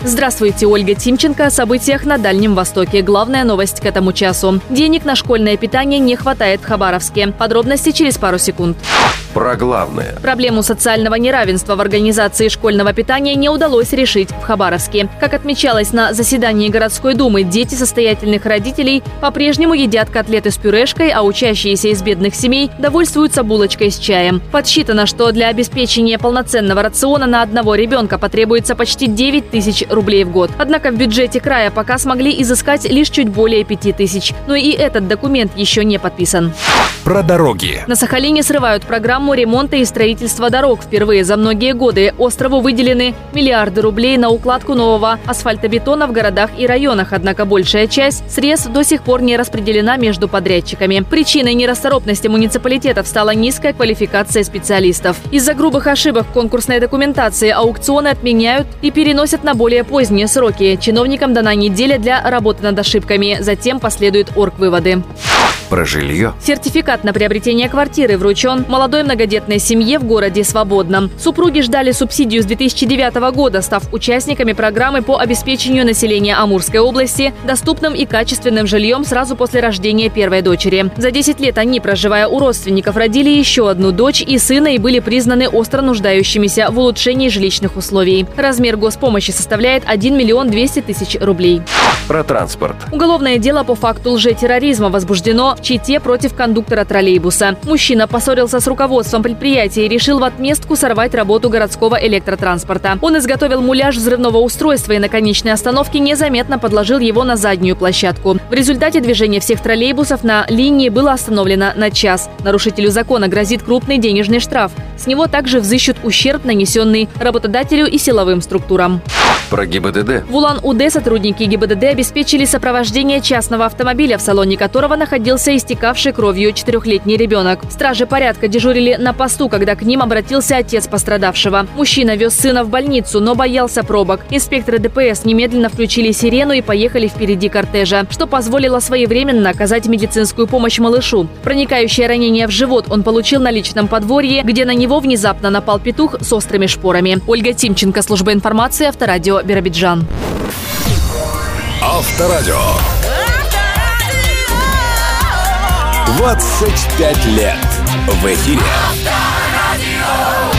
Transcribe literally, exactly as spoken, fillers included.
Здравствуйте, Ольга Тимченко. О событиях на Дальнем Востоке. Главная новость к этому часу. Денег на школьное питание не хватает в Хабаровске. Подробности через пару секунд. Про главное. Проблему социального неравенства в организации школьного питания не удалось решить в Хабаровске. Как отмечалось на заседании городской думы, дети состоятельных родителей по-прежнему едят котлеты с пюрешкой, а учащиеся из бедных семей довольствуются булочкой с чаем. Подсчитано, что для обеспечения полноценного рациона на одного ребенка потребуется почти девять тысяч рублей в год. Однако в бюджете края пока смогли изыскать лишь чуть более пяти тысяч. Но и этот документ еще не подписан. Про дороги. На Сахалине срывают программу ремонта и строительства дорог. Впервые за многие годы острову выделены миллиарды рублей на укладку нового асфальтобетона в городах и районах. Однако большая часть средств до сих пор не распределена между подрядчиками. Причиной нерасторопности муниципалитетов стала низкая квалификация специалистов. Из-за грубых ошибок в конкурсной документации аукционы отменяют и переносят на более поздние сроки. Чиновникам дана неделя для работы над ошибками. Затем последуют оргвыводы. Про жилье. Сертификат на приобретение квартиры вручен молодой многодетной семье в городе Свободном. Супруги ждали субсидию с две тысячи девятого года, став участниками программы по обеспечению населения Амурской области доступным и качественным жильем сразу после рождения первой дочери. За десять лет они, проживая у родственников, родили еще одну дочь и сына и были признаны остро нуждающимися в улучшении жилищных условий. Размер госпомощи составляет один миллион двести тысяч рублей. Про транспорт. Уголовное дело по факту лжетерроризма возбуждено в Чите против кондуктора троллейбуса. Мужчина поссорился с руководством предприятия и решил в отместку сорвать работу городского электротранспорта. Он изготовил муляж взрывного устройства и на конечной остановке незаметно подложил его на заднюю площадку. В результате движение всех троллейбусов на линии было остановлено на час. Нарушителю закона грозит крупный денежный штраф. С него также взыщут ущерб, нанесенный работодателю и силовым структурам. Про ГИБДД. В Улан-Удэ сотрудники ГИБДД обеспечили сопровождение частного автомобиля, в салоне которого находился истекавший кровью четырехлетний ребенок. Стражи порядка дежурили на посту, когда к ним обратился отец пострадавшего. Мужчина вез сына в больницу, но боялся пробок. Инспекторы ДПС немедленно включили сирену и поехали впереди кортежа, что позволило своевременно оказать медицинскую помощь малышу. Проникающее ранение в живот он получил на личном подворье, где на него внезапно напал петух с острыми шпорами. Ольга Тимченко, служба информации, Авторадио, Биробиджан. Авторадио. двадцать пять лет в эфире. Авторадио.